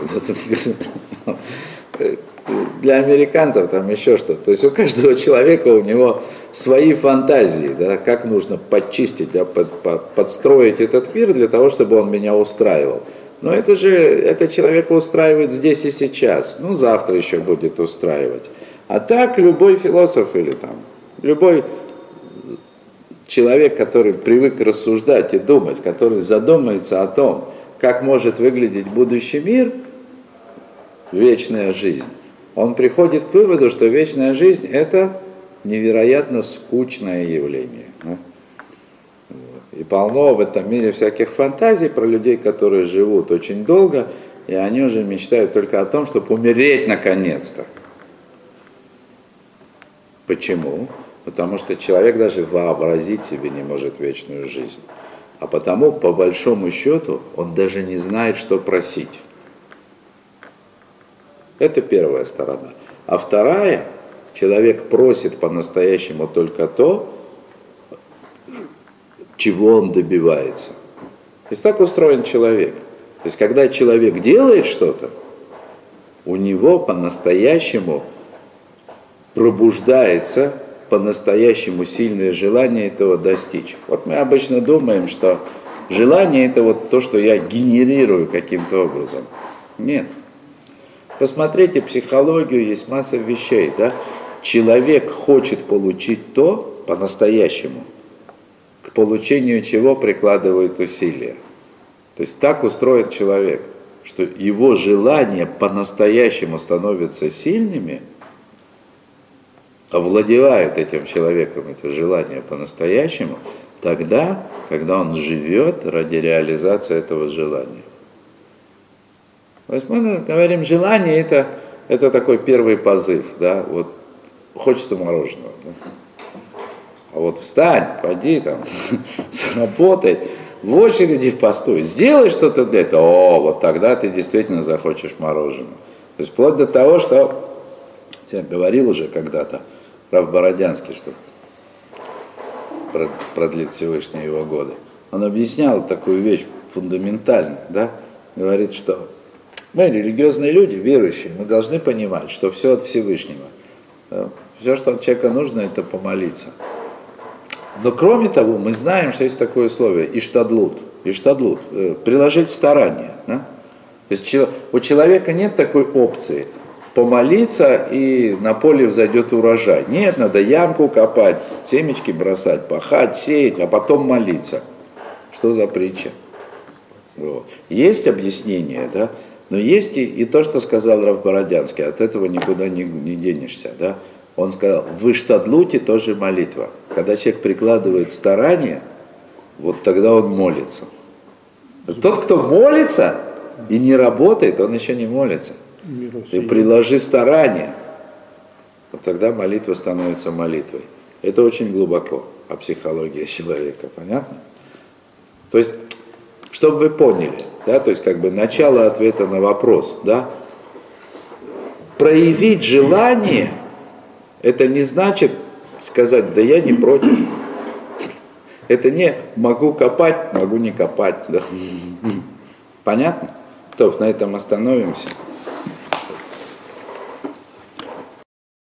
Для американцев там еще что-то. То есть у каждого человека у него свои фантазии, да, как нужно подчистить, да, подстроить этот мир для того, чтобы он меня устраивал. Но это человека устраивает здесь и сейчас. Ну, завтра еще будет устраивать. А так любой философ или там любой человек, который привык рассуждать и думать, который задумается о том, как может выглядеть будущий мир, вечная жизнь, он приходит к выводу, что вечная жизнь – это невероятно скучное явление. Да? Вот. И полно в этом мире всяких фантазий про людей, которые живут очень долго, и они уже мечтают только о том, чтобы умереть наконец-то. Почему? Потому что человек даже вообразить себе не может вечную жизнь. А потому, по большому счету, он даже не знает, что просить. Это первая сторона. А вторая, человек просит по-настоящему только то, чего он добивается. И так устроен человек. То есть, когда человек делает что-то, у него по-настоящему пробуждается по-настоящему сильное желание этого достичь. Вот мы обычно думаем, что желание это вот то, что я генерирую каким-то образом. Нет. Посмотрите психологию, есть масса вещей, да? Человек хочет получить то по-настоящему, к получению чего прикладывает усилия. То есть так устроен человек, что его желания по-настоящему становятся сильными, овладевают этим человеком, это желание по-настоящему, тогда, когда он живет ради реализации этого желания. То есть мы говорим, желание это такой первый позыв, да, вот хочется мороженого. Да? А вот встань, пойди там, сработай, в очереди постой, сделай что-то для этого, вот тогда ты действительно захочешь мороженого. То есть вплоть до того, что я говорил уже когда-то, Рав Бородянский, что продлит Всевышний его годы, он объяснял такую вещь фундаментальную, да, говорит, что мы, религиозные люди, верующие, мы должны понимать, что все от Всевышнего. Все, что от человека нужно, это помолиться. Но кроме того, мы знаем, что есть такое условие иштадлут, приложить старание. Да? То есть у человека нет такой опции помолиться и на поле взойдет урожай. Нет, надо ямку копать, семечки бросать, пахать, сеять, а потом молиться. Что за притча? Вот. Есть объяснение, да? Но есть и то, что сказал Рав Бородянский, от этого никуда не денешься. Да? Он сказал, в иштадлуте тоже молитва. Когда человек прикладывает старание, вот тогда он молится. Тот, кто молится и не работает, он еще не молится. Ты приложи старание, вот тогда молитва становится молитвой. Это очень глубоко о психологии человека, понятно? То есть, чтобы вы поняли, да, то есть как бы начало ответа на вопрос, да, проявить желание, это не значит сказать, да я не против. Это не могу копать, могу не копать. Да. Понятно? То, на этом остановимся.